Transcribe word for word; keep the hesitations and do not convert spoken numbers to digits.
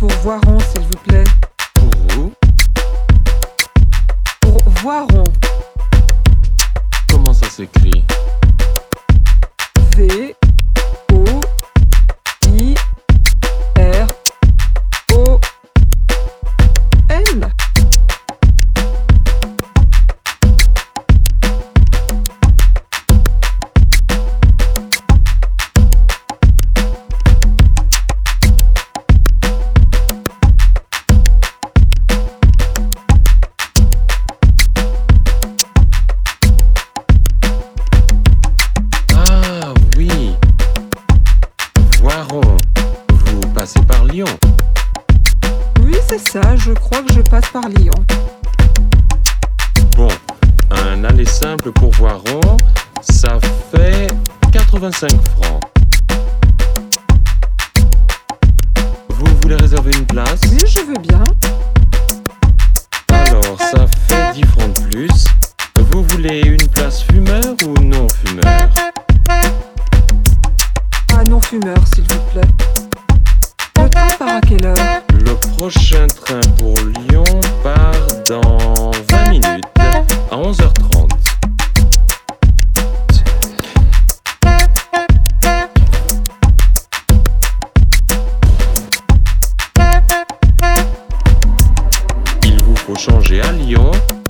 pour Voiron, s'il vous plaît. Pour où? Pour Voiron. Comment ça s'écrit? V O I R O N. Ah oui. Voiron. Vous passez par Lyon. Oui, c'est ça, je crois que je passe par Lyon. Bon, un aller simple pour Voiron, ça fait quatre-vingt-cinq francs. Vous voulez réserver une place? Oui, je veux bien. Alors, ça fait dix francs de plus. Vous voulez une place fumeur ou non fumeur? Ah, non-fumeur, s'il vous plaît. Le train part à quelle heure? Le prochain train pour Lyon part dans vingt minutes, à onze heures trente. Il vous faut changer à Lyon